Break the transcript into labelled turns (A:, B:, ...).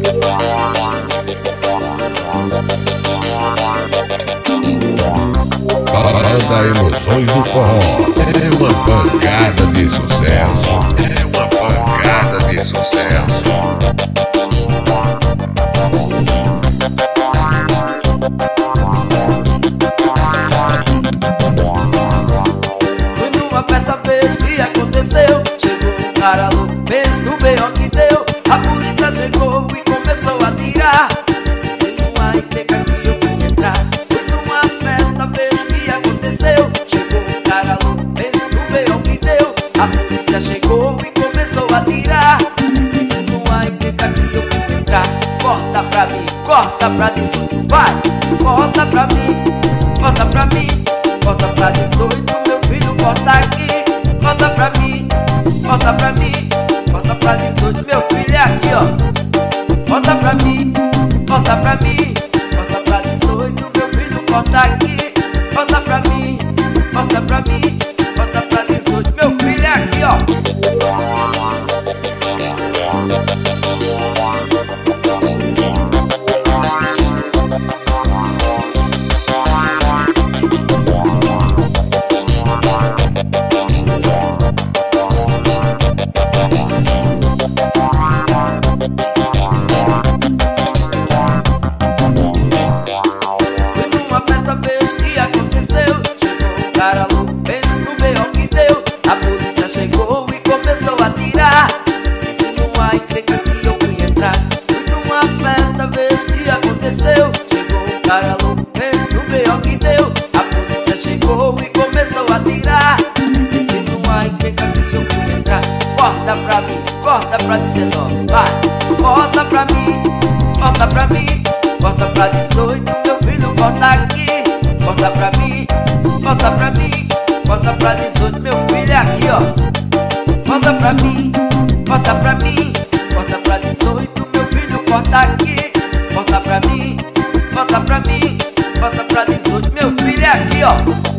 A: Banda Emoções do Forró é uma pancada de sucesso. É uma pancada de sucesso.
B: Foi numa festa vez que aconteceu. Chegou um cara louco, fez do B.O. que deu. A polícia chegou e começou a tirar. Se não há encrenca que eu fui entrar. Foi numa festa vez que aconteceu. Chegou um cara louco, fez do B.O. que deu. A polícia chegou e começou a tirar. Se não há encrenca que eu fui entrar. Corta pra mim, corta pra 18, vai. Corta pra mim, corta pra mim. Corta pra 18, meu filho, corta aqui. Corta pra mim, corta pra mim. Corta pra 18, meu filho, é aqui, ó. Corta pra mim, corta pra mim. Corta pra 18, meu filho, corta aqui. Corta pra mim, corta pra mim. Corta pra 18, meu filho, é aqui, ó. Cara louco, pense no B.O. que deu. A polícia chegou e começou a tirar. Se não há encrenca que eu fui entrar. Fui numa festa, vez que aconteceu. Chegou um cara louco, pense no B.O. que deu. A polícia chegou e começou a tirar. Se não há encrenca que eu fui entrar. Corta pra mim, corta pra 19, vai. Corta pra mim, corta pra mim. Corta pra 18, meu filho, corta aqui. Corta pra mim, corta pra mim. Corta pra 18, meu filho, é aqui, ó. Corta pra mim, corta pra mim. Corta pra 18, meu filho, corta aqui. Corta pra mim, corta pra mim. Corta pra 18, meu filho, é aqui, ó.